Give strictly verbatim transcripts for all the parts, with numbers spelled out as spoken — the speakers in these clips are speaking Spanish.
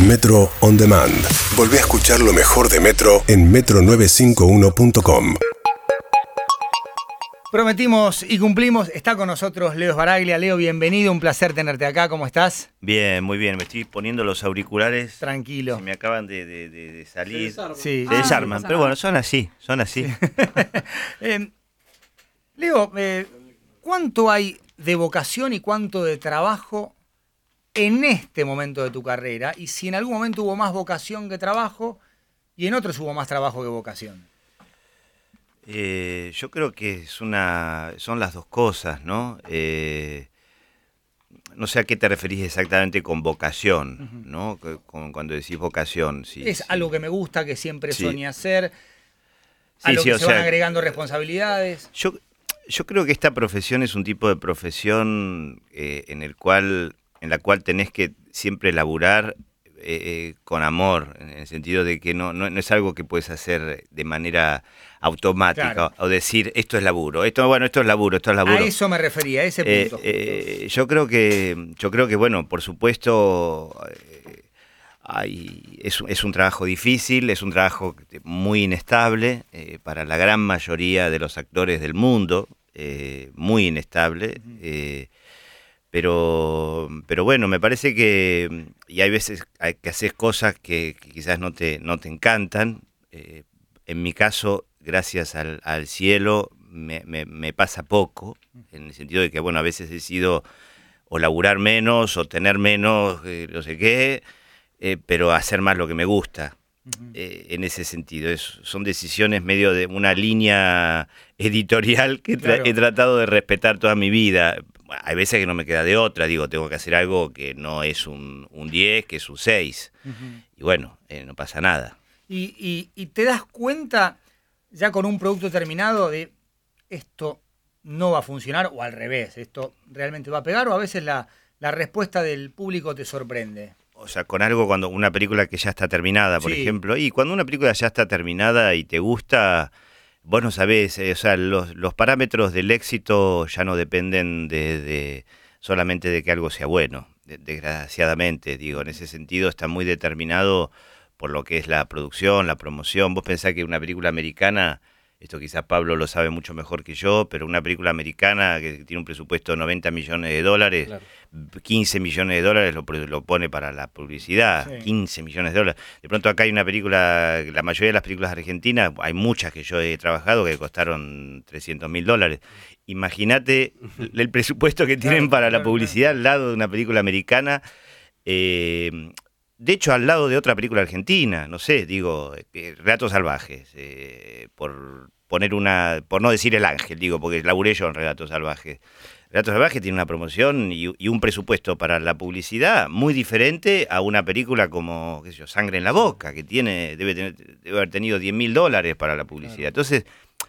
Metro On Demand. Volvé a escuchar lo mejor de Metro en metro novecientos cincuenta y uno punto com. Prometimos y cumplimos. Está con nosotros Leo Sbaraglia. Leo, bienvenido. Un placer tenerte acá. ¿Cómo estás? Bien, muy bien. Me estoy poniendo los auriculares. Tranquilo. Se me acaban de, de, de, de salir. Se desarman. Sí. Se desarman. Ah, pero bueno, son así. Son así. eh, Leo, eh, ¿cuánto hay de vocación y cuánto de trabajo en este momento de tu carrera? Y si en algún momento hubo más vocación que trabajo y en otros hubo más trabajo que vocación. Eh, yo creo que es una, son las dos cosas, ¿no? Eh, no sé a qué te referís exactamente con vocación, ¿no? Con, cuando decís vocación. Sí, es sí. algo que me gusta, que siempre sí. soñé hacer, a sí, lo sí, que o se sea, van agregando responsabilidades. Yo, yo creo que esta profesión es un tipo de profesión eh, en el cual, en la cual tenés que siempre laburar eh, con amor, en el sentido de que no, no, no es algo que puedes hacer de manera automática, claro. O decir esto es laburo, esto bueno, esto es laburo, esto es laburo. A eso me refería, a ese punto. Eh, eh, yo creo que, yo creo que bueno, por supuesto, eh, hay, es, es un trabajo difícil, es un trabajo muy inestable eh, para la gran mayoría de los actores del mundo, eh, muy inestable. Uh-huh. eh, Pero, pero bueno, me parece que y hay veces hay que hacer cosas que, que quizás no te, no te encantan. Eh, en mi caso, gracias al, al cielo, me, me, me pasa poco, en el sentido de que, bueno, a veces decido o laburar menos o tener menos, eh, no sé qué, eh, pero hacer más lo que me gusta. Uh-huh. eh, en ese sentido, es, son decisiones medio de una línea editorial que tra- claro. he tratado de respetar toda mi vida. Hay veces que no me queda de otra, digo, tengo que hacer algo que no es un, un diez, que es un seis. Uh-huh. Y bueno, eh, no pasa nada. Y, y, y te das cuenta, ya con un producto terminado, de esto no va a funcionar, o al revés, esto realmente va a pegar, o a veces la, la respuesta del público te sorprende. O sea, con algo, cuando una película que ya está terminada, por sí. ejemplo, y cuando una película ya está terminada y te gusta, vos no sabés, eh, o sea, los, los parámetros del éxito ya no dependen de, de solamente de que algo sea bueno, de, desgraciadamente, digo, en ese sentido está muy determinado por lo que es la producción, la promoción. Vos pensás que una película americana, esto quizás Pablo lo sabe mucho mejor que yo, pero una película americana que tiene un presupuesto de noventa millones de dólares, claro. quince millones de dólares lo, lo pone para la publicidad, sí. quince millones de dólares. De pronto acá hay una película, la mayoría de las películas argentinas, hay muchas que yo he trabajado que costaron trescientos mil dólares. Imagínate el presupuesto que tienen claro, para claro, la publicidad claro. al lado de una película americana. Eh, De hecho, al lado de otra película argentina, no sé, digo, eh, Relatos Salvajes, eh, por poner una, por no decir El Ángel, digo, porque laburé yo en Relatos Salvajes. Relatos Salvajes tiene una promoción y, y un presupuesto para la publicidad muy diferente a una película como, qué sé yo, Sangre en la Boca, que tiene, debe, tener, debe haber tenido diez mil dólares para la publicidad. Entonces,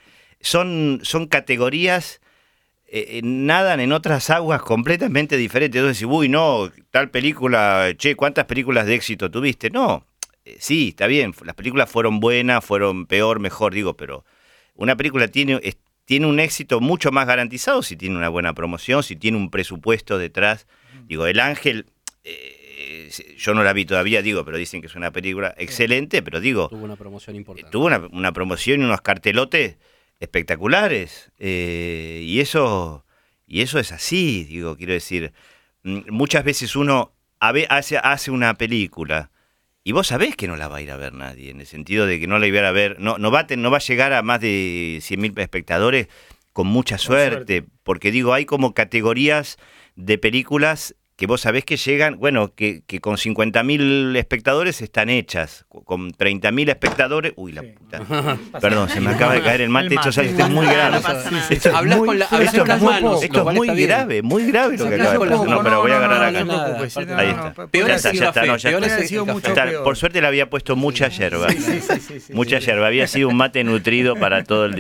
son, son categorías... Eh, nadan en otras aguas completamente diferentes. Entonces decís, uy, no, tal película, che, ¿cuántas películas de éxito tuviste? No, eh, sí, está bien, las películas fueron buenas, fueron peor, mejor, digo, pero una película tiene, es, tiene un éxito mucho más garantizado si tiene una buena promoción, si tiene un presupuesto detrás. Mm. Digo, El Ángel, eh, yo no la vi todavía, digo, pero dicen que es una película excelente, pero digo... Tuvo una promoción importante. Eh, tuvo una, una promoción y unos cartelotes espectaculares, eh, y eso y eso es así, digo, quiero decir, muchas veces uno hace, hace una película y vos sabés que no la va a ir a ver nadie, en el sentido de que no la iba a ver, no, no, va, a, no va a llegar a más de cien mil espectadores con mucha suerte, suerte, porque digo, hay como categorías de películas que vos sabés que llegan, bueno, que, que con cincuenta mil espectadores están hechas, con treinta mil espectadores, uy, la sí. puta, perdón, se me acaba de caer el mate, esto, esto es muy grave, esto es Hablas muy, con la, esto esto es muy, manos, esto es muy grave, muy grave lo que acaba de pasar, no, pero voy a agarrar acá, ahí está, peor ya está, ya está, no, ya está, por suerte le había puesto mucha yerba, mucha yerba, había sido un mate nutrido para todo el día.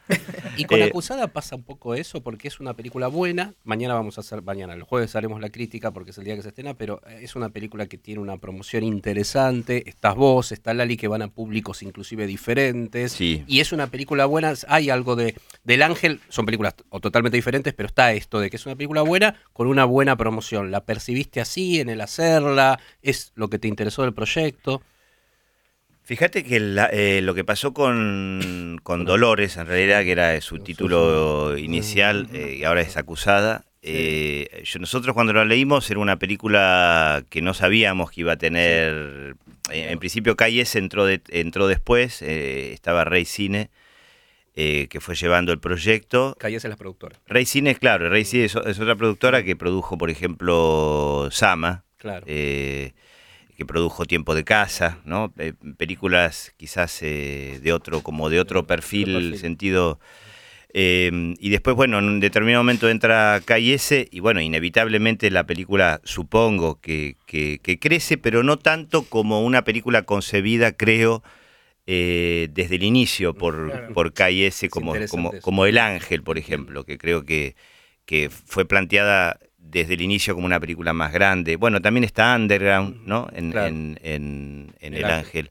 Y con Eh, Acusada pasa un poco eso, porque es una película buena. Mañana vamos a hacer, mañana, el jueves haremos la crítica porque es el día que se estrena, pero es una película que tiene una promoción interesante. Estás vos, está Lali, que van a públicos inclusive diferentes. Sí. Y es una película buena. Hay algo de del Ángel, son películas o totalmente diferentes, pero está esto de que es una película buena con una buena promoción. ¿La percibiste así en el hacerla? ¿Es lo que te interesó del proyecto? Fíjate que la, eh, lo que pasó con, con Dolores, en realidad, que era su título inicial eh, y ahora es Acusada, eh, yo, nosotros cuando lo leímos era una película que no sabíamos que iba a tener, eh, en principio Calles entró, de, entró después, eh, estaba Rey Cine, eh, que fue llevando el proyecto. Calles es la productora. Rey Cine, claro, Rey Cine es, es otra productora que produjo, por ejemplo, Sama. Claro. Eh, que produjo Tiempo de Casa, ¿no? Eh, películas quizás eh, de otro, como de otro perfil, perfil. sentido. Eh, y después, bueno, en un determinado momento entra Cayese y bueno, inevitablemente la película supongo que, que, que crece, pero no tanto como una película concebida, creo, eh, desde el inicio por, Claro. por Cayese como, como, como El Ángel, por ejemplo, que creo que, que fue planteada desde el inicio como una película más grande. Bueno, también está Underground, ¿no? En, Claro. en, en, en El El Ángel.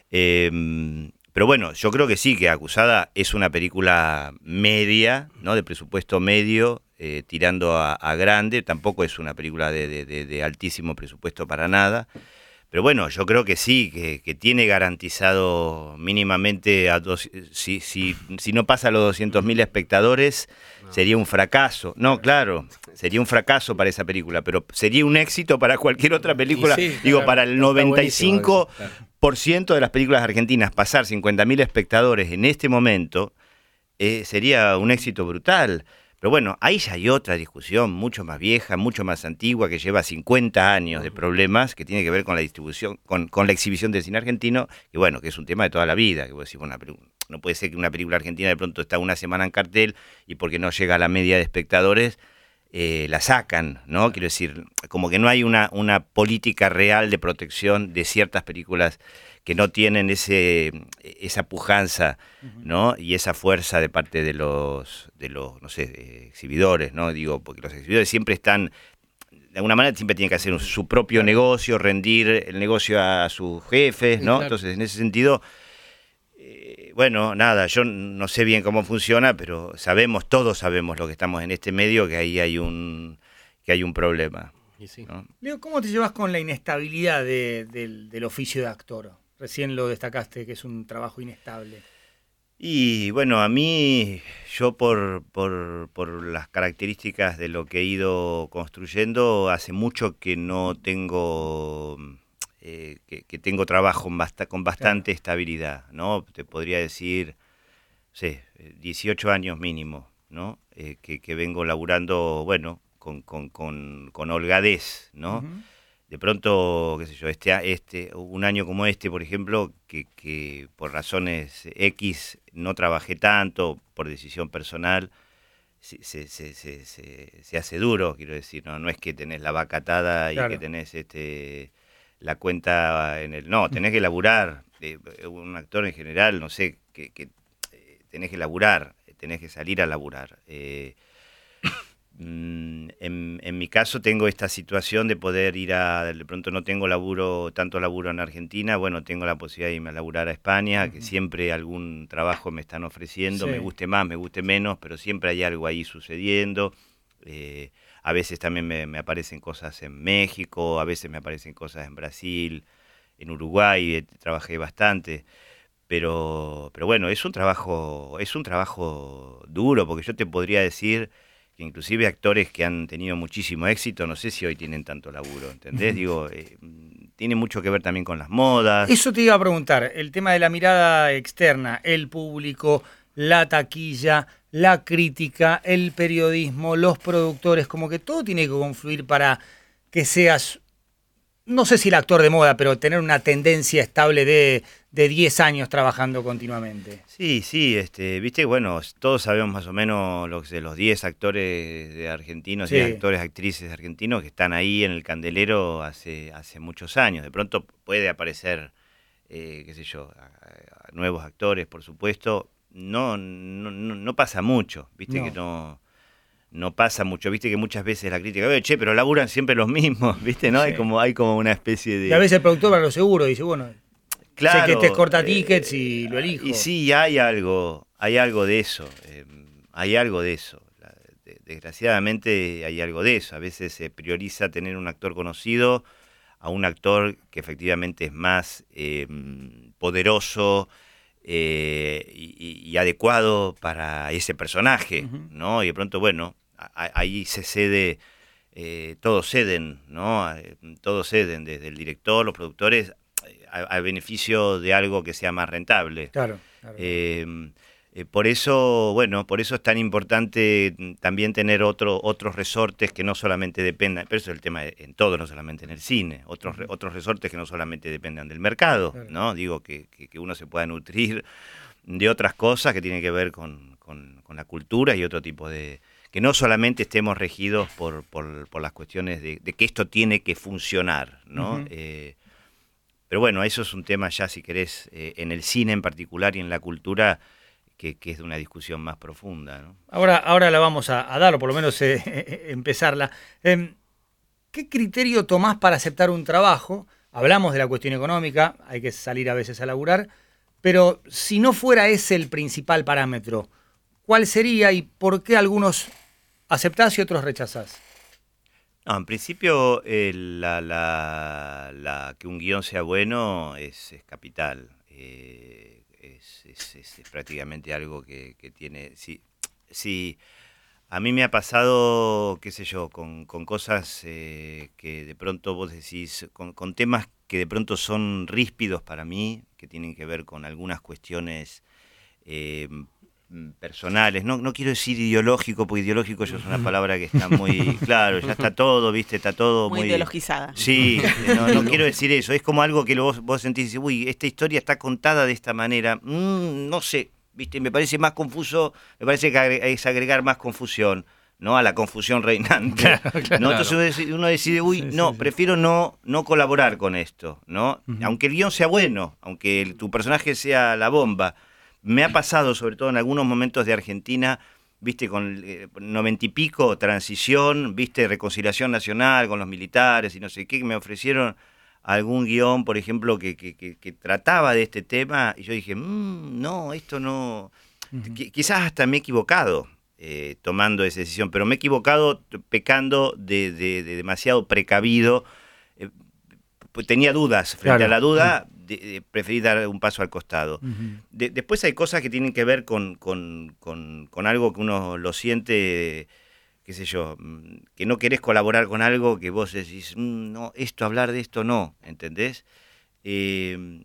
Eh, pero bueno, yo creo que sí, que Acusada es una película media, ¿no? De presupuesto medio, eh, tirando a, a grande. Tampoco es una película de, de, de, de altísimo presupuesto para nada. Pero bueno, yo creo que sí, que, que tiene garantizado mínimamente, a dos, si, si, si no pasa a los doscientos mil espectadores, no. Sería un fracaso. No, claro, sería un fracaso para esa película, pero sería un éxito para cualquier otra película. Sí, Digo, claro, para el noventa y cinco por ciento de las películas argentinas, pasar cincuenta mil espectadores en este momento eh, sería un éxito brutal. Pero bueno, ahí ya hay otra discusión mucho más vieja, mucho más antigua, que lleva cincuenta años de problemas, que tiene que ver con la distribución, con, con la exhibición del cine argentino, que bueno, que es un tema de toda la vida. Que vos decís, bueno, no puede ser que una película argentina de pronto está una semana en cartel y porque no llega a la media de espectadores, eh, la sacan, ¿no? Quiero decir, como que no hay una, una política real de protección de ciertas películas que no tienen ese esa pujanza, ¿no? Y esa fuerza de parte de los de los no sé, de exhibidores, ¿no? Digo, porque los exhibidores siempre están de alguna manera siempre tienen que hacer un, su propio negocio, rendir el negocio a sus jefes, ¿no? Claro. Entonces, en ese sentido, eh, bueno, nada, yo no sé bien cómo funciona, pero sabemos, todos sabemos los que estamos en este medio que ahí hay un que hay un problema. Sí. ¿No? Leo, ¿cómo te llevas con la inestabilidad de, del, del oficio de actor? Recién lo destacaste, que es un trabajo inestable. Y bueno, a mí, yo por, por, por las características de lo que he ido construyendo, hace mucho que no tengo, eh, que, que tengo trabajo con, basta, con bastante claro. estabilidad, ¿no? Te podría decir, sí, dieciocho años mínimo, ¿no? Eh, que, que vengo laburando, bueno, con, con, con, con holgadez, ¿no? Uh-huh. De pronto, qué sé yo, este, este, un año como este, por ejemplo, que, que por razones X no trabajé tanto, por decisión personal, se, se, se, se, se, se hace duro, quiero decir, no, no es que tenés la vaca atada y claro. que tenés este, la cuenta en el... No, tenés que laburar, eh, un actor en general, no sé, que, que eh, tenés que laburar, tenés que salir a laburar. Eh, En, en mi caso tengo esta situación de poder ir a, de pronto no tengo laburo, tanto laburo en Argentina, bueno, tengo la posibilidad de irme a laburar a España, uh-huh. que siempre algún trabajo me están ofreciendo, sí. me guste más, me guste menos, pero siempre hay algo ahí sucediendo. Eh, a veces también me, me aparecen cosas en México, a veces me aparecen cosas en Brasil, en Uruguay, eh, trabajé bastante. Pero, pero bueno, es un trabajo, es un trabajo duro, porque yo te podría decir que inclusive actores que han tenido muchísimo éxito, no sé si hoy tienen tanto laburo, ¿entendés? Uh-huh. Digo, eh, tiene mucho que ver también con las modas. Eso te iba a preguntar, el tema de la mirada externa, el público, la taquilla, la crítica, el periodismo, los productores, como que todo tiene que confluir para que seas, no sé si el actor de moda, pero tener una tendencia estable de, de diez años trabajando continuamente. Sí, sí, este, viste, bueno, todos sabemos más o menos los, de los diez actores de argentinos, sí. diez actores, actrices argentinos que están ahí en el candelero hace, hace muchos años. De pronto puede aparecer, eh, qué sé yo, a, a nuevos actores, por supuesto. no, no, no, no pasa mucho, viste No. que no, no pasa mucho, viste que muchas veces la crítica, "Oye, che, pero laburan siempre los mismos", viste, ¿no? Sí. Hay como, hay como una especie de... Y a veces el productor para lo seguro dice, bueno, Claro, sé que este es corta eh, tickets y lo elijo. Y sí, hay algo, hay algo de eso, eh, hay algo de eso. La- de- desgraciadamente hay algo de eso. A veces se prioriza tener un actor conocido a un actor que efectivamente es más eh, poderoso eh, y, y- y adecuado para ese personaje, Ujú. ¿no? Y de pronto, bueno, a- a- ahí se cede, eh, todos ceden, ¿no? Eh, Todos ceden, desde el director, los productores, eh, a- al beneficio de algo que sea más rentable. Claro, claro. Eh, eh, por eso, bueno, por eso es tan importante mm, también tener otro, otros resortes que no solamente dependan, pero eso es el tema de- en todo, no solamente en el cine, otros, re- otros resortes que no solamente dependan del mercado, Claro. ¿no? Digo, que, que, que uno se pueda nutrir de otras cosas que tienen que ver con, con- con la cultura y otro tipo de... que no solamente estemos regidos por, por, por las cuestiones de, de que esto tiene que funcionar, ¿no? Ujú. Eh, pero bueno, eso es un tema ya, si querés, eh, en el cine en particular y en la cultura, que, que es de una discusión más profunda, ¿no? Ahora, ahora la vamos a, a dar, o por lo menos eh, empezarla. Em, ¿Qué criterio tomás para aceptar un trabajo? Hablamos de la cuestión económica, hay que salir a veces a laburar, pero si no fuera ese el principal parámetro, ¿cuál sería y por qué algunos aceptás y otros rechazás? No, en principio, eh, la, la- la- que un guión sea bueno es, es capital. Eh, es, es- es- es prácticamente algo que, que tiene... Sí, sí, a mí me ha pasado, qué sé yo, con, con cosas eh, que de pronto vos decís, con, con temas que de pronto son ríspidos para mí, que tienen que ver con algunas cuestiones eh, mm, personales. No, no quiero decir ideológico, porque ideológico ya es una palabra que está muy... Claro, ya está todo, ¿viste? Está todo Muy muy... ideologizada. Sí, eh, no, no quiero decir eso. Es como algo que vos, vos sentís, uy, esta historia está contada de esta manera. Mm, no sé, ¿viste? Me parece más confuso, me parece que agre- es agregar más confusión, ¿no? A la confusión reinante. ¿no? Entonces uno decide, uno decide, uy, Sí, no, sí, sí. prefiero no, no colaborar con esto, ¿no? Ujú. Aunque el guión sea bueno, aunque el- tu personaje sea la bomba. Me ha pasado, sobre todo en algunos momentos de Argentina, viste, con eh, noventa y pico, transición, viste, reconciliación nacional con los militares y no sé qué, que me ofrecieron algún guión, por ejemplo, que, que, que- que trataba de este tema, y yo dije, "Mm, no, esto no... Ujú. Qui- Quizás hasta me he equivocado eh, tomando esa decisión, pero me he equivocado t- pecando de, de- de demasiado precavido. eh, pues tenía dudas, frente Claro. a la duda, de- de- preferí dar un paso al costado. Ujú. De- después hay cosas que tienen que ver con, con- con- con algo que uno lo siente, qué sé yo, mm, que no querés colaborar con algo que vos decís, "Mm, no, esto, hablar de esto, no", ¿entendés? Eh,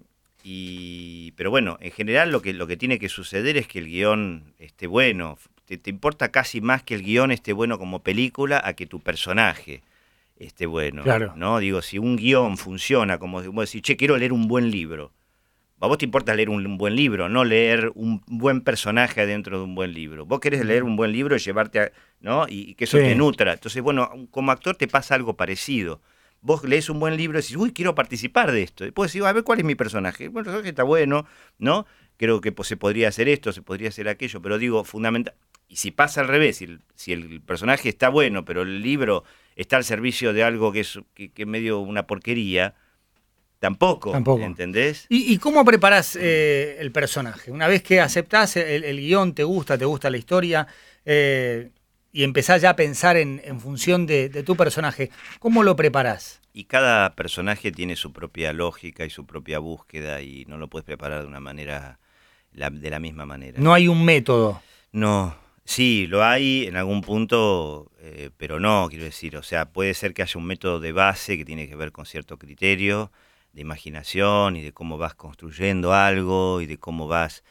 y, pero bueno, en general lo que, lo que tiene que suceder es que el guión esté bueno. Te, te importa casi más que el guión esté bueno como película a que tu personaje esté bueno. Claro. ¿No? Digo, si un guión funciona, como vos decís, che, quiero leer un buen libro. A vos te importa leer un, un buen libro, no leer un buen personaje adentro de un buen libro. Vos querés leer un buen libro y llevarte a, ¿no? Y, y que eso Sí. te nutra. Entonces, bueno, como actor te pasa algo parecido. Vos lees un buen libro y decís, uy, quiero participar de esto. Después decís, a ver, ¿cuál es mi personaje? Bueno, el personaje está bueno, ¿no? Creo que pues, se podría hacer esto, se podría hacer aquello, pero digo, fundamental. Y si pasa al revés, si el, si el personaje está bueno, pero el libro está al servicio de algo que es, que, que es medio una porquería, tampoco, Tampoco. ¿entendés? ¿Y, y cómo preparás eh, el personaje? Una vez que aceptás el, el guión, te gusta, te gusta la historia, eh, y empezás ya a pensar en, en función de, de tu personaje, ¿cómo lo preparás? Y cada personaje tiene su propia lógica y su propia búsqueda y no lo puedes preparar de una manera, la- de la misma manera. No hay un método. No, sí, lo hay en algún punto, eh, pero no, quiero decir, o sea, puede ser que haya un método de base que tiene que ver con cierto criterio de imaginación y de cómo vas construyendo algo y de cómo vas,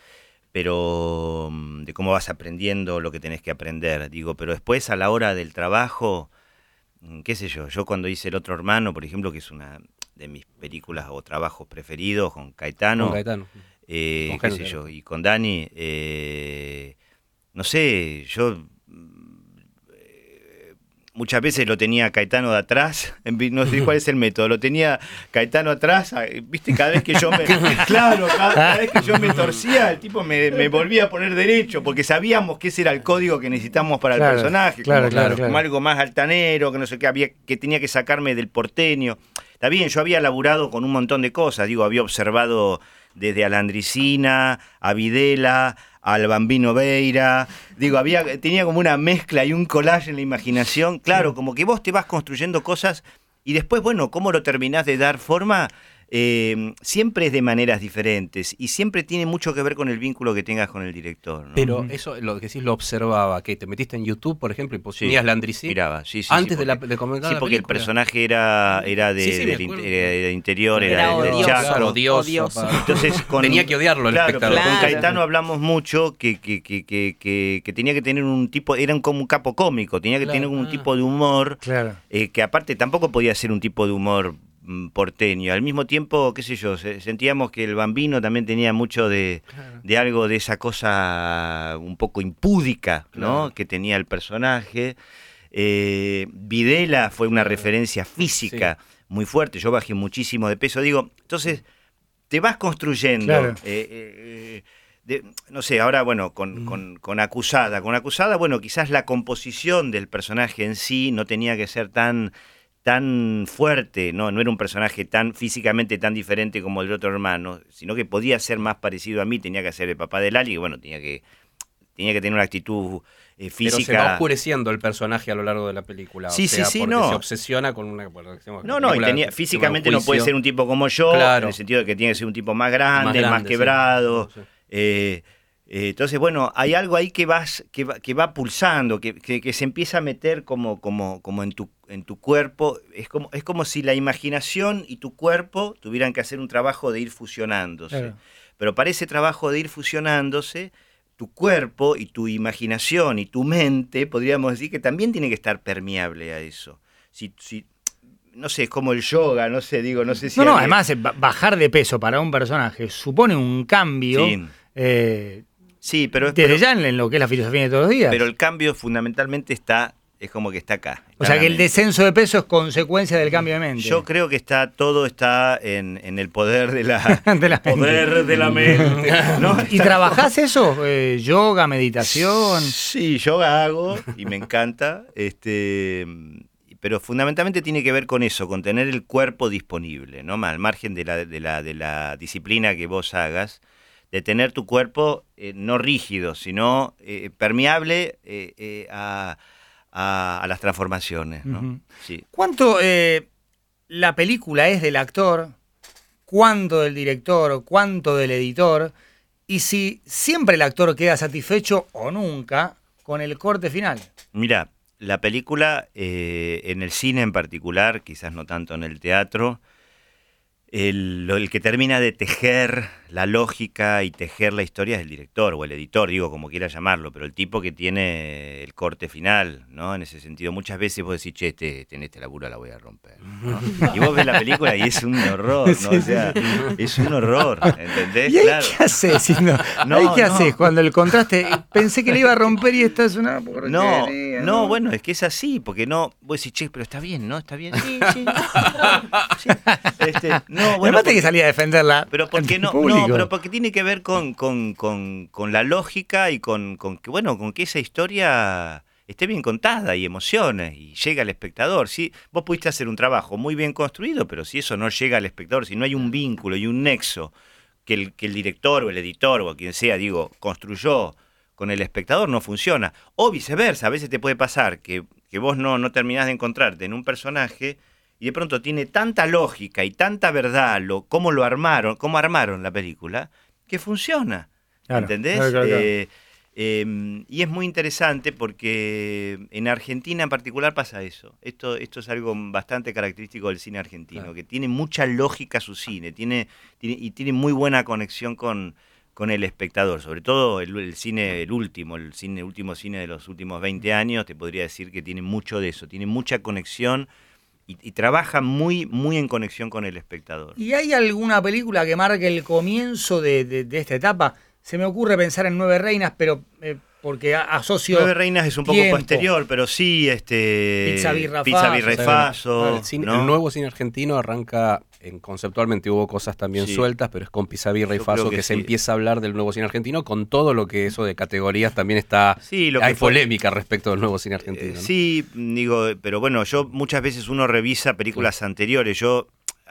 pero mm, de cómo vas aprendiendo lo que tenés que aprender, digo, pero después a la hora del trabajo, mm, qué sé yo, yo cuando hice El Otro Hermano, por ejemplo, que es una de mis películas o trabajos preferidos con Caetano, Con Caetano. eh, Con qué Jano, sé claro. yo, y con Dani, eh, no sé, yo mm, eh, muchas veces lo tenía Caetano de atrás, no sé cuál es el método, lo tenía Caetano atrás, viste, cada vez que yo me, claro, cada, cada vez que yo me torcía, el tipo me, me volvía a poner derecho, porque sabíamos que ese era el código que necesitamos para claro, el personaje, claro, como, claro, claro. como algo más altanero, que no sé qué, había, que tenía que sacarme del porteño. Está bien, yo había laburado con un montón de cosas, digo, había observado desde a Landricina, a Videla, al Bambino Veira, digo, había, tenía como una mezcla y un collage en la imaginación, claro, como que vos te vas construyendo cosas y después, bueno, cómo lo terminás de dar forma, eh, siempre es de maneras diferentes y siempre tiene mucho que ver con el vínculo que tengas con el director, ¿no? Pero eso, lo que decís, lo observaba, que te metiste en YouTube, por ejemplo, y ponías Sí, Landricina. miraba, sí, sí. Antes sí, de, porque, la, de comenzar sí, la porque el película. personaje era, era de, Sí, sí, me del, acuerdo. era del interior, era, Era del- del odioso. Chaco. Claro, odioso, Odioso. pa- Entonces, con, tenía que odiarlo el claro, espectador. pero con Claro. Caetano hablamos mucho que, que, que, que, que, que tenía que tener un tipo, era un- como un capo cómico, tenía que Claro, tener un ah. tipo de humor, Claro. eh, que aparte tampoco podía ser un tipo de humor mm, porteño. Al mismo tiempo, qué sé yo, se- sentíamos que el Bambino también tenía mucho de, Claro. de algo de esa cosa un poco impúdica, ¿no? Claro. Que tenía el personaje. Eh, Videla fue una Claro. referencia física muy fuerte, yo bajé muchísimo de peso, digo, entonces te vas construyendo, Claro. eh, eh, de- no sé, ahora bueno, con, con, con Acusada, con Acusada, bueno, quizás la composición del personaje en sí no tenía que ser tan tan fuerte, no, no era un personaje tan físicamente tan diferente como el otro hermano, sino que podía ser más parecido a mí, tenía que ser el papá de Lali, y bueno, tenía que tenía que tener una actitud eh, física. Pero se va oscureciendo el personaje a lo largo de la película. Sí, o sea, sí, sí, porque no. se obsesiona con una... Bueno, decimos, No, no, y película tenía, que se físicamente llama no puede Juicio. ser un tipo como yo, Claro. en el sentido de que tiene que ser un tipo más grande, más, Más grande, sí. quebrado. Sí. eh, eh, entonces, bueno, hay algo ahí que vas, que va, que va pulsando, que, que, que se empieza a meter como, como, como en tu, en tu cuerpo. Es como, es como si la imaginación y tu cuerpo tuvieran que hacer un trabajo de ir fusionándose. Claro. Pero para ese trabajo de ir fusionándose, tu cuerpo y tu imaginación y tu mente, podríamos decir que también tiene que estar permeable a eso. Si, si, no sé, es como el yoga, no sé, digo, no sé si... No, no, alguien- además eh, ba- bajar de peso para un personaje supone un cambio Sí, eh, sí, pero, desde pero, ya en, en lo que es la filosofía de todos los días. pero el cambio fundamentalmente está, es como que está acá. o sea que el claramente. descenso de peso es consecuencia del cambio de mente. Yo creo que está, todo está en, en el poder de la, De la mente. poder de la mente. ¿no? ¿Y trabajás eso? Eh, yoga, meditación. Sí, yoga hago y me encanta, este, pero fundamentalmente tiene que ver con eso, con tener el cuerpo disponible, ¿no? Al margen de la, de la, de la disciplina que vos hagas, de tener tu cuerpo eh, no rígido, sino eh, permeable eh, eh, a, a, a las transformaciones, ¿no? Ujú. Sí. ¿Cuánto eh, la película es del actor? ¿Cuánto del director? ¿Cuánto del editor? Y si siempre el actor queda satisfecho o nunca con el corte final. Mira, la película, eh, en el cine en particular, quizás no tanto en el teatro, el, lo- el que termina de tejer la lógica y tejer la historia es el director o el editor, digo, como quiera llamarlo, pero el tipo que tiene el corte final, ¿no? En ese sentido, muchas veces vos decís, che, este, este, en este laburo la voy a romper, ¿no? Y vos ves la película y es un horror, ¿no? O sea, es un horror, ¿entendés? ¿Y ahí Claro. qué haces? Si no- No, ¿Ahí qué no. haces? Cuando el contraste, pensé que le iba a romper y esta es una No, porquería, no, bueno, es que es así, porque no, vos decís, che, pero está bien, ¿no? Está bien, sí, sí. sí. Este, no, bueno, Además, tenés que porque- salir a defenderla. pero porque ante no, el público. no, pero porque tiene que ver con, con, con, con la lógica y con, con que, bueno, con que esa historia esté bien contada y emocione y llega al espectador. Sí, vos pudiste hacer un trabajo muy bien construido, pero si eso no llega al espectador, si no hay un vínculo y un nexo que el, que el director o el editor o quien sea, digo, construyó con el espectador, no funciona. O viceversa, a veces te puede pasar que, que vos no, no terminás de encontrarte en un personaje y de pronto tiene tanta lógica y tanta verdad, lo, cómo lo armaron, cómo armaron la película, que funciona. Claro, ¿Entendés? claro, claro, claro. Eh, eh, y es muy interesante porque en Argentina en particular pasa eso. Esto, esto es algo bastante característico del cine argentino, Claro. que tiene mucha lógica su cine, tiene, tiene, y tiene muy buena conexión con, con el espectador, sobre todo el, el cine, el último, el cine, el último cine de los últimos veinte años, te podría decir que tiene mucho de eso, tiene mucha conexión y, y trabaja muy, muy en conexión con el espectador. ¿Y hay alguna película que marque el comienzo de, de- de esta etapa? Se me ocurre pensar en Nueve Reinas, pero eh, Porque a- asocio... Nueve Reinas es un poco tiempo. posterior, pero sí, este... Pizza, birra, Pizza, faso. birra y faso, El, cine- ¿no? el nuevo cine argentino arranca, en, conceptualmente hubo cosas también Sí. sueltas, pero es con Pizza, birra y Yo faso creo que, que se sí. empieza a hablar del nuevo cine argentino, con todo lo que eso de categorías también está... Sí, lo que hay fue- polémica respecto del nuevo cine argentino. Eh, ¿no? Sí, digo, pero bueno, yo muchas veces uno revisa películas anteriores. Yo,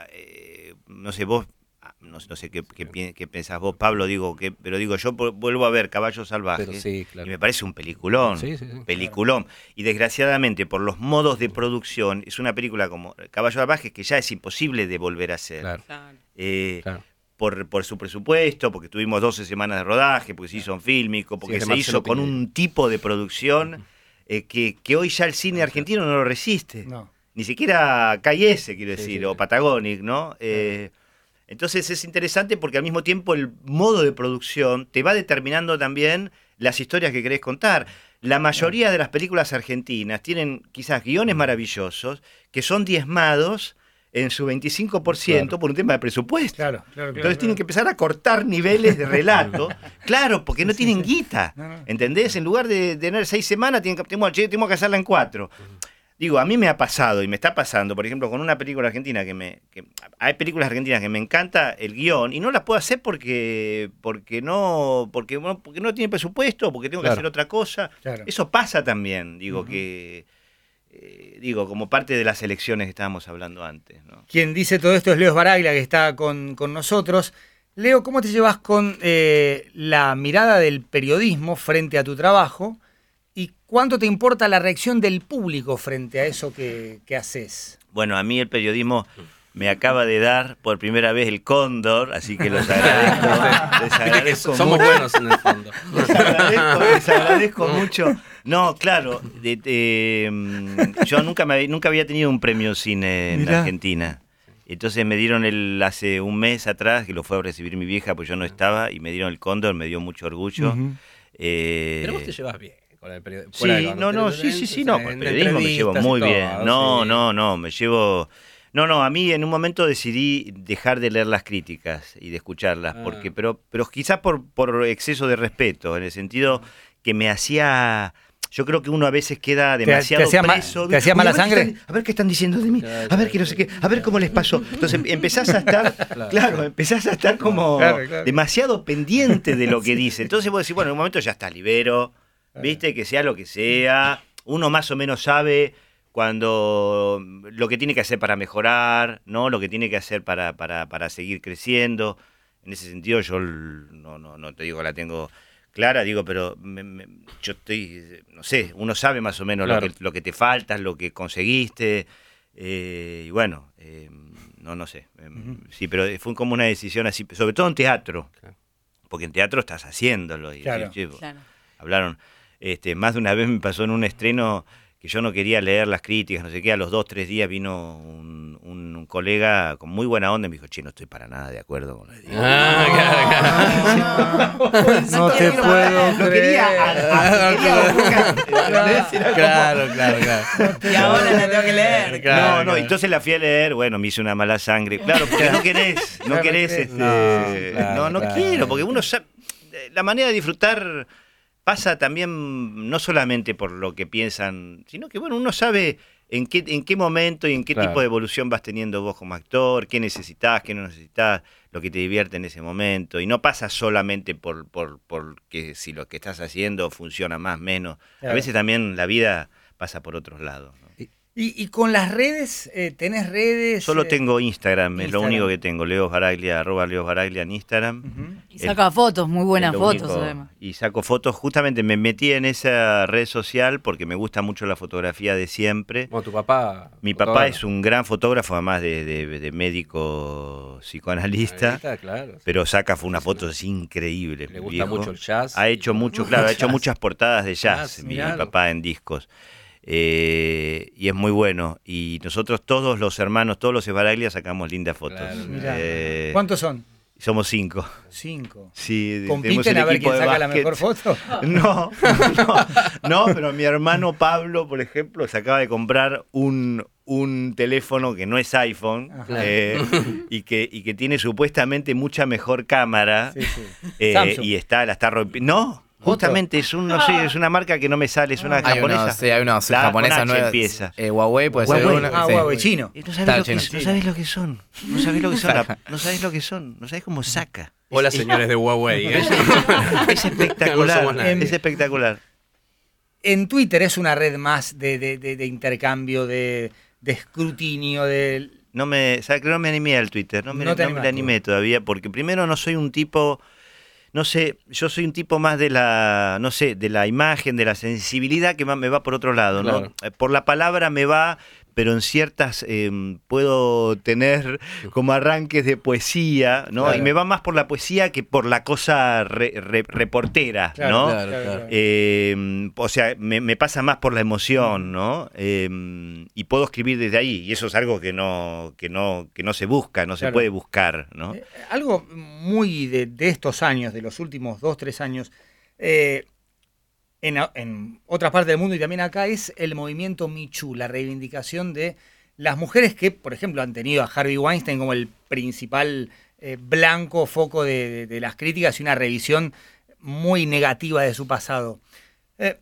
eh, no sé, vos, no, no sé qué, qué, pi- qué pensás vos, Pablo, digo, que, pero digo, yo pu- vuelvo a ver Caballo Salvaje Pero sí, claro. y me parece un peliculón, Sí, sí, sí, peliculón. Y desgraciadamente, por los modos de producción, es una película como Caballo Salvaje que ya es imposible de volver a hacer. Claro, Claro. Eh, claro. Por, por su presupuesto, porque tuvimos doce semanas de rodaje, porque se hizo en fílmico, porque es de se Marcelo hizo con Piñeiro. un tipo de producción eh, que, que hoy ya el cine argentino no lo resiste. No. Ni siquiera K S, quiero Sí, decir, sí, o sí. Patagonic, ¿no? Eh, entonces es interesante porque al mismo tiempo el modo de producción te va determinando también las historias que querés contar. La mayoría de las películas argentinas tienen quizás guiones maravillosos que son diezmados en su veinticinco por ciento Claro. por un tema de presupuesto. Claro, claro, claro. Entonces tienen que empezar a cortar niveles de relato. Claro, porque no tienen guita. No, no. ¿Entendés? En lugar de tener seis semanas, tienen que, tenemos, che, tenemos que hacerla en cuatro. Digo, a mí me ha pasado y me está pasando, por ejemplo, con una película argentina que me... Que, hay películas argentinas que me encanta el guión y no las puedo hacer porque porque no porque, bueno, porque no tiene presupuesto, porque tengo que Claro. hacer otra cosa. Claro. Eso pasa también, digo, que... eh, digo, como parte de las elecciones que estábamos hablando antes, ¿no? Quien dice todo esto es Leo Sbaraglia, que está con, con nosotros. Leo, ¿cómo te llevas con eh, la mirada del periodismo frente a tu trabajo? ¿Y cuánto te importa la reacción del público frente a eso que, que haces? Bueno, a mí el periodismo me acaba de dar por primera vez el cóndor, así que los agradezco. les Viste que agradezco somos mucho. buenos en el fondo. Les agradezco, les agradezco mucho. No, claro, de- de, mm, yo nunca, me, había- nunca había tenido un premio cine en Mirá. Argentina. Entonces me dieron el hace un mes atrás, que lo fue a recibir mi vieja, pues yo no estaba, y me dieron el cóndor, me dio mucho orgullo. Ujú. Eh, Pero vos te llevas bien con el periodismo. Sí, no, no, sí, sí, sí, no, con el periodismo me llevo muy bien. No, no, no, me llevo... No, no, a mí en un momento decidí dejar de leer las críticas y de escucharlas, Ah. porque, pero, pero quizás por, por exceso de respeto, en el sentido que me hacía... Yo creo que uno a veces queda demasiado te hacía ma- preso. te hacía Uy, mala a ver qué sangre? están- a ver qué están diciendo de mí, Claro, a ver que claro, no sé sí. qué, a ver cómo les pasó. Entonces empezás a estar, Claro. claro, empezás a estar como Claro, claro. demasiado pendiente de lo que dice. Entonces vos decís, bueno, en un momento ya está, libero, viste, que sea lo que sea. Uno más o menos sabe cuando lo que tiene que hacer para mejorar, ¿no? Lo que tiene que hacer para, para, para seguir creciendo. En ese sentido yo l- no, no, no te digo que la tengo clara, digo, pero me- me- yo estoy, no sé, uno sabe más o menos Claro. lo, que, lo que te falta, lo que conseguiste, eh, y bueno, eh, no, no sé. eh, Sí, pero fue como una decisión así, sobre todo en teatro, Claro. porque en teatro estás haciéndolo. Y Claro. decís, "Che, Claro. hablaron, este, más de una vez me pasó en un estreno que yo no quería leer las críticas, no sé qué, a los dos, tres días vino un, un- un colega con muy buena onda y me dijo, che, no estoy para nada de acuerdo con lo que digo". Ah, claro, claro. No te puedo Lo quería a- a- quería buscar, ¿entendés? Era como- Claro, claro, claro. Y ahora la tengo que leer. Claro, no, no, claro. entonces la fui a leer, bueno, me hice una mala sangre. Claro, porque no querés, no Claro, querés, no este, querés. No, no, no claro, quiero, claro. porque uno sabe, la manera de disfrutar pasa también no solamente por lo que piensan, sino que bueno, uno sabe en qué, en qué momento y en qué Claro. tipo de evolución vas teniendo vos como actor, qué necesitas, qué no necesitas, lo que te divierte en ese momento. Y no pasa solamente por, por, por que si lo que estás haciendo funciona más, menos. Claro. A veces también la vida pasa por otros lados, ¿no? ¿Y, y con las redes? Eh, ¿Tenés redes? Solo eh? tengo Instagram, es lo Instagram. único que tengo. Leo Baraglia, arroba Leo Baraglia en Instagram. Ujú. Y saca fotos, muy buenas Es lo fotos único. además. Y saco fotos. Justamente me metí en esa red social porque me gusta mucho la fotografía de siempre. Bueno, tu papá. Mi papá es un gran fotógrafo, además de, de- de médico psicoanalista. Ahí está, claro. Pero saca unas fotos increíbles. Le mi gusta viejo. mucho el jazz. Ha hecho mucho, claro, ha hecho Jazz. muchas portadas de jazz, Jazz, mi miralo. papá en discos. Eh, y es muy bueno. Y nosotros todos los hermanos, todos los Esbaraglia sacamos lindas fotos. Claro, Mirá. Eh, ¿Cuántos son? Somos cinco. Cinco. Sí, tenemos ¿Compiten el a ver equipo quién de saca la básquet. mejor foto? No, no, no, pero mi hermano Pablo, por ejemplo, se acaba de comprar un, un teléfono que no es iPhone Ajá. eh, y, que, y que tiene supuestamente mucha mejor cámara Sí, sí. eh, Samsung. y está, la está rompiendo. No, Justamente es, un, no sé, es una marca que no me sale, es una Hay japonesa. unos, sí, hay unos La- japonesas con H nuevas. empieza. Eh, Huawei puede Huawei. ser una. Ah, sí. Huawei, chino. Y no sabés, Claro, lo que, chino. no sabés lo que son. No sabés lo que son. la- no sabés lo que son. No sabés cómo saca. Hola, Es- señores de Huawei. ¿eh? Es No espectacular. somos nadie. es espectacular. En Twitter es una red más de, de- de- de intercambio, de, de escrutinio, de... No me, ¿sabes que no me animé al Twitter? No me, No te no me animaste. animé todavía porque primero no soy un tipo, no sé, yo soy un tipo más de la, no sé, de la imagen, de la sensibilidad que va- me va por otro lado, ¿no? Claro. Eh, Por la palabra me va, pero en ciertas eh, puedo tener como arranques de poesía, ¿no? Claro. Y me va más por la poesía que por la cosa re- re- reportera, Claro, ¿no? Claro, claro. Eh, o sea, me, me pasa más por la emoción, ¿no? Eh, y puedo escribir desde ahí, y eso es algo que no, que no, que no se busca, no se Claro. puede buscar, ¿no? Eh, algo muy de, de estos años, de los últimos dos, tres años, eh, en, a- en otras partes del mundo y también acá, es el movimiento Me Too, la reivindicación de las mujeres que, por ejemplo, han tenido a Harvey Weinstein como el principal eh, blanco foco de, de- de las críticas y una revisión muy negativa de su pasado. Eh,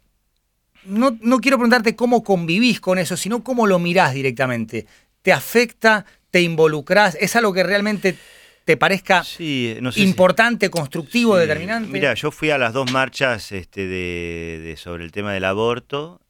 no, no quiero preguntarte cómo convivís con eso, sino cómo lo mirás directamente. ¿Te afecta? ¿Te involucrás? ¿Es algo que realmente te parezca Sí, no sé si- importante, constructivo, Sí, determinante? Mira, yo fui a las dos marchas este, de, de- sobre el tema del aborto.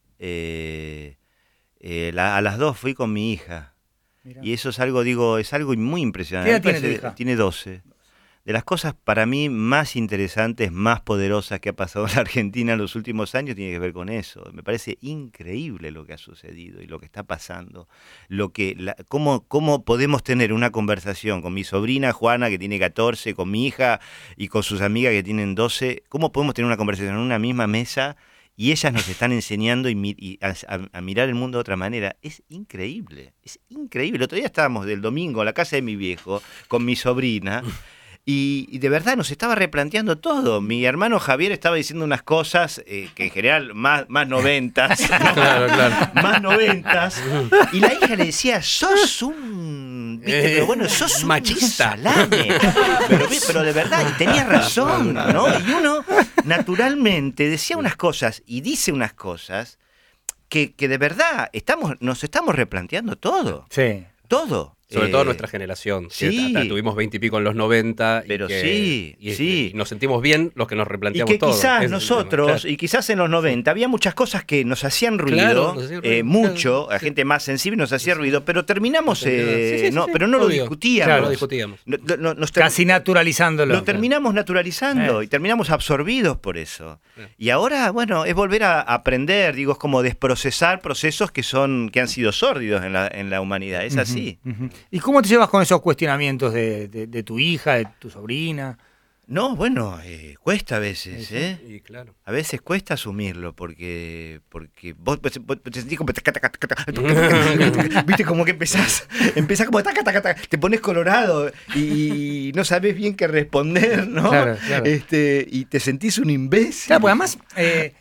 eh, eh, la- a las dos fui con mi hija. Mirá. Y eso es algo, digo, es algo muy impresionante. ¿Qué edad Me tiene tu parece- hija? Tiene doce. De las cosas para mí más interesantes, más poderosas que ha pasado en la Argentina en los últimos años tiene que ver con eso. Me parece increíble lo que ha sucedido y lo que está pasando. Lo que, la- cómo, cómo podemos tener una conversación con mi sobrina Juana, que tiene catorce, con mi hija y con sus amigas que tienen doce. ¿Cómo podemos tener una conversación en una misma mesa y ellas nos están enseñando y, mi- y a, a- a mirar el mundo de otra manera? Es increíble, es increíble. El otro día estábamos del domingo en la casa de mi viejo con mi sobrina. Y, y de verdad nos estaba replanteando todo. Mi hermano Javier estaba diciendo unas cosas eh, que en general más, más noventas. Claro, claro. Más noventas. Y la hija le decía, sos un... ¿viste? Pero bueno, sos un Machista. salame. Pero, pero de verdad, y tenía razón, ¿no? Y uno naturalmente decía unas cosas y dice unas cosas que, que de verdad estamos, nos estamos replanteando todo. Sí. Todo. Sobre Eh, todo nuestra generación. que sí. ta- ta- tuvimos veinte y pico en los noventa. Pero y que- sí, y, sí. y nos sentimos bien los que nos Y replanteamos que todo. quizás Ese es el nosotros, tema, claro. y quizás en los noventa, había muchas cosas que nos hacían ruido, Claro, nos hacían ruido, eh, mucho, claro. a gente más sensible nos hacía ruido, pero terminamos, eh, Sí, sí, sí, no, sí, pero no lo obvio. discutíamos. Claro, lo discutíamos. No- no- no- nos ter- Casi naturalizándolo. lo terminamos naturalizando Eh. y terminamos absorbidos por eso. Claro. Y ahora, bueno, es volver a aprender, digo, es como desprocesar procesos que son que han sido sórdidos en la, en la humanidad. Es así. Ujú. ¿Y cómo te llevas con esos cuestionamientos de, de- de tu hija, de tu sobrina? No, bueno, eh, cuesta a veces, ¿eh? Y claro. A veces cuesta asumirlo porque porque vos, vos- vos te sentís como taca, taca, taca, taca, viste como que empezás empezás como taca, taca, taca, te pones colorado y no sabes bien qué responder, ¿no? Claro, claro. Este, y te sentís un imbécil. Claro, porque además, eh,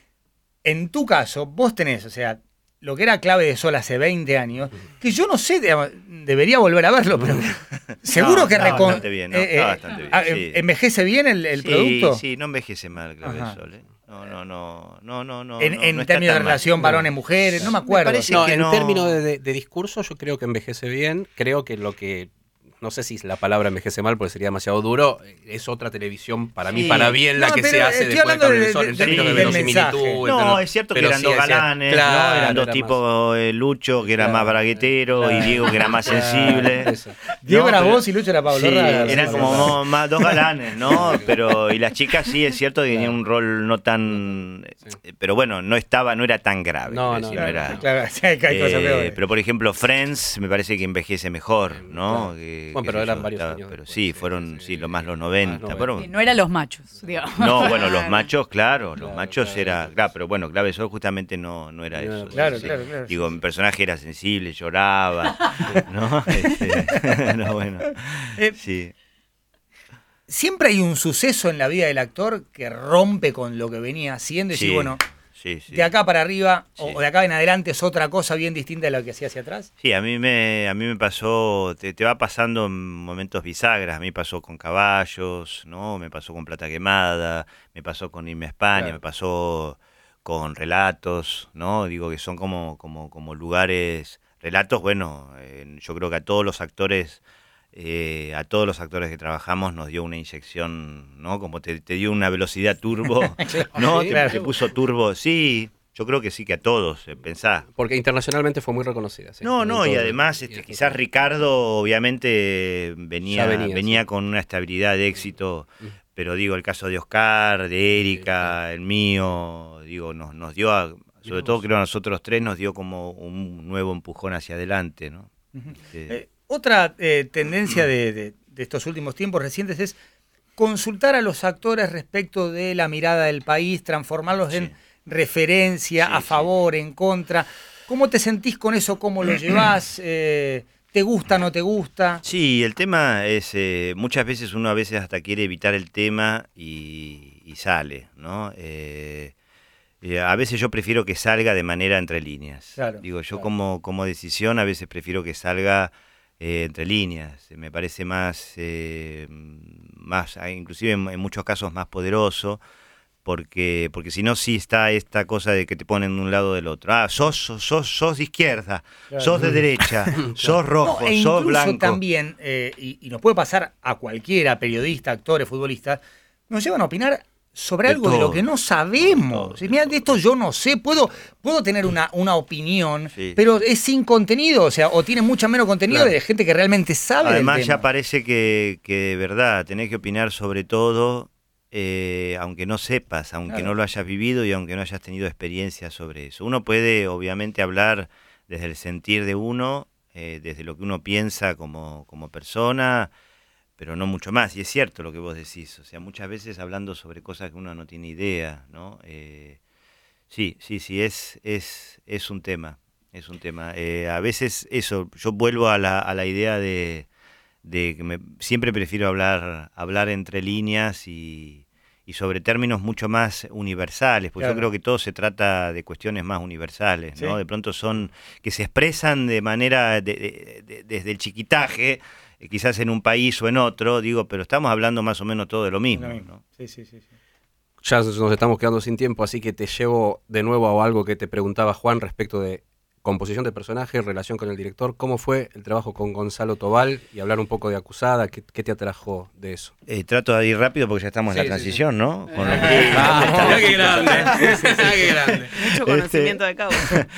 en tu caso, vos tenés, o sea, lo que era Clave de Sol hace veinte años, que yo no sé, digamos, debería volver a verlo, pero seguro No, que está recon- bastante bien, ¿no? eh, Está eh, bastante bien, ah, sí. ¿envejece bien el, el sí, producto? Sí, no envejece mal, Clave Ajá. del Sol, ¿eh? No, no, no, no, no, no. en no, en no está términos de tan mal. relación varones-mujeres, no me acuerdo. parece No, que en no- términos de, de- de discurso yo creo que envejece bien. Creo que lo que, no sé si la palabra envejece mal porque sería demasiado duro, es otra televisión para mí, Sí. para bien la No, que pero se hace estoy después de hablando Cable de- del Sol, de- en de- términos de del verosimilitud. mensaje. en No, términos- es cierto que pero eran sí, dos es cierto. galanes, Claro, ¿no? Eran dos era tipos, eh, Lucho, que era Claro, más braguetero, claro. y Diego, que era más sensible. Eso. Diego No, era pero- vos y Lucho era Pablo Sí, Rada. eran Sí, como sí. mo- más dos galanes, ¿no? Pero, y las chicas sí, es cierto que tenían un rol no tan... Sí. Pero bueno, no estaba, no era tan grave. No, quiero no, decir, no, era- Claro, sí, hay, hay cosas Eh, peores. pero por ejemplo, Friends me parece que envejece mejor, ¿no? Claro. Que- Bueno, qué pero sé eran yo, varios estaba- años Pero después, sí, sí, fueron sí, sí, sí. lo más los noventa. noventa. pero- Que no eran los machos, digamos. no, bueno, los machos, claro, los Claro, machos claro, era, claro. claro, pero bueno, Clave Sol justamente no, no era No, eso. claro, sí, sí. claro, claro, Digo, mi personaje era sensible, lloraba, ¿no? Este, no, bueno, Eh, sí. Siempre hay un suceso en la vida del actor que rompe con lo que venía haciendo y Sí, dice, bueno, Sí, sí. de acá para arriba Sí. o de acá en adelante es otra cosa bien distinta de lo que hacía hacia atrás? Sí, a mí me, a mí me pasó, te, te va pasando en momentos bisagras, a mí pasó con Caballos, ¿no? Me pasó con Plata Quemada, me pasó con Irme a España, Claro. me pasó con Relatos, ¿no? Digo que son como, como, como lugares, relatos, bueno, eh, yo creo que a todos los actores, eh, a todos los actores que trabajamos nos dio una inyección, ¿no? Como te, te dio una velocidad turbo, ¿no? Sí, Te, claro. te puso turbo, sí, yo creo que sí, que a todos, eh, pensá. Porque internacionalmente fue muy reconocida. sí. No, En no, y todo- además y este, en quizás todo. Ricardo obviamente venía, Ya venía, venía, sí. con una estabilidad de éxito, Mm. pero digo, el caso de Oscar, de Erika, claro. el mío, digo, nos, nos dio, a- sobre Mirá todo vos. creo a nosotros tres, nos dio como un nuevo empujón hacia adelante, ¿no? Este, Eh, otra eh, tendencia de, de- de estos últimos tiempos recientes es consultar a los actores respecto de la mirada del país, transformarlos en Sí. referencia, Sí, a sí. favor, en contra. ¿Cómo te sentís con eso? ¿Cómo lo llevás? Eh, ¿Te gusta, no te gusta? Sí, el tema es, eh, muchas veces uno a veces hasta quiere evitar el tema y, y sale, ¿no? Eh, eh, a veces yo prefiero que salga de manera entre líneas. Claro, Digo, yo claro. como, como decisión a veces prefiero que salga eh, entre líneas. Me parece más, eh, más ah, inclusive en, en muchos casos más poderoso. Porque, porque si no, sí está esta cosa de que te ponen de un lado del otro. Ah, sos, sos, sos, sos de izquierda, Claro. sos de derecha, sos rojo, No, e sos incluso blanco. también, eh, y, y nos puede pasar a cualquiera, periodista, actores, futbolistas, nos llevan a opinar sobre De algo de lo todo. que no sabemos. De todo, Y de mira, todo. de esto yo no sé, puedo, puedo tener una, una opinión, Sí. pero es sin contenido, o sea, o tiene mucho menos contenido Claro. de gente que realmente sabe Además del ya tema. parece que, que de verdad tenés que opinar sobre todo, eh, aunque no sepas, aunque Claro. no lo hayas vivido y aunque no hayas tenido experiencia sobre eso. Uno puede obviamente hablar desde el sentir de uno, eh, desde lo que uno piensa como, como persona, pero no mucho más. Y es cierto lo que vos decís, o sea, muchas veces hablando sobre cosas que uno no tiene idea, ¿no? Eh, sí, sí, sí, es, es, es un tema, es un tema. Eh, a veces eso, yo vuelvo a la, a la idea de, de que me, siempre prefiero hablar, hablar entre líneas y, y sobre términos mucho más universales, porque Claro. yo creo que todo se trata de cuestiones más universales, ¿no? Sí. De pronto son, que se expresan de manera, de- de- de- desde el chiquitaje, eh, quizás en un país o en otro, digo, pero estamos hablando más o menos todo de lo mismo, Lo mismo. ¿no? Sí, sí, sí, sí. Ya nos estamos quedando sin tiempo, así que te llevo de nuevo a algo que te preguntaba Juan respecto de composición de personaje, relación con el director. ¿Cómo fue el trabajo con Gonzalo Tobal? Y hablar un poco de Acusada, ¿qué, qué te atrajo de eso? Eh, trato de ir rápido porque ya estamos Sí, en sí, la sí. transición, ¿no? Con lo- Ah, qué grande. Qué grande. Mucho conocimiento de causa.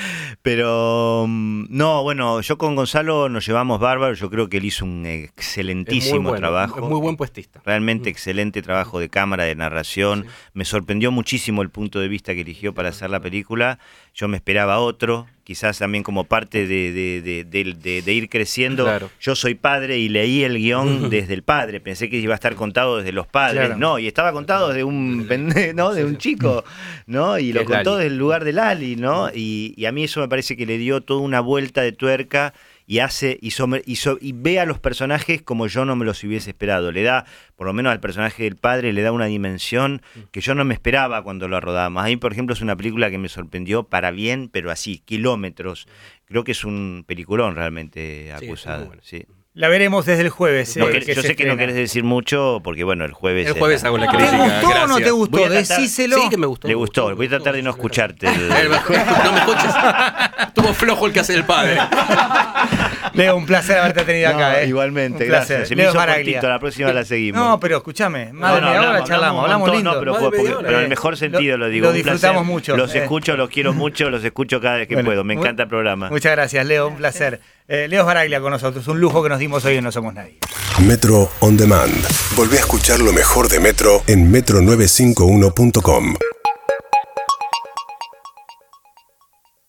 Pero mm, no, bueno, yo con Gonzalo nos llevamos bárbaro, yo creo que él hizo un Es muy excelentísimo bueno, trabajo. es muy buen puestista. Realmente excelente trabajo de cámara, de narración. Sí. Me sorprendió muchísimo el punto de vista que eligió para hacer la película. Yo me esperaba otro, quizás también como parte de, de- de- de- de- de ir creciendo. Claro. Yo soy padre y leí el guión desde el padre. Pensé que iba a estar contado desde los padres. Claro. No, y estaba contado desde un, pende- ¿no? de un chico, ¿no? Y Que lo es contó Lali. desde el lugar de Lali, ¿no? Y, y a mí eso me parece que le dio toda una vuelta de tuerca y hace y, some- y, so- y ve a los personajes como yo no me los hubiese esperado. Le da, por lo menos al personaje del padre, le da una dimensión que yo no me esperaba cuando lo rodábamos. A mí, por ejemplo, es una película que me sorprendió para bien, pero así, kilómetros. Creo que es un peliculón realmente Sí, Acusada. es muy bueno. Sí. La veremos desde el jueves. No, eh, que- que yo se sé que no estrena. querés decir mucho porque, bueno, el jueves... El es jueves la- hago la ¿Te crítica. gustó o no gracias. te gustó? Voy a tratar- Decíselo. Sí, que me gustó. Le me gustó, me voy a tratar de no escucharte. el- Eh, No me escuches. Estuvo flojo el que hace el padre. Leo, un placer haberte tenido No, acá. ¿eh? igualmente, Un placer. gracias. Se me Leo hizo Baraglia. cortito, la próxima la seguimos. No, pero escúchame, más de No, no, media hora hablamos, charlamos, un hablamos montón, lindo. no, pero, Más de porque- media hora. pero en el mejor sentido lo, digo. lo un placer. disfrutamos mucho, Los eh. escucho, los quiero mucho, los escucho cada vez que Bueno, puedo. Me mu- encanta el programa. Muchas gracias, Leo, un placer. Eh, Leo Baraglia con nosotros, un lujo que nos dimos hoy en No Somos Nadie. Metro On Demand. Volvé a escuchar lo mejor de Metro en metro novecientos cincuenta y uno punto com.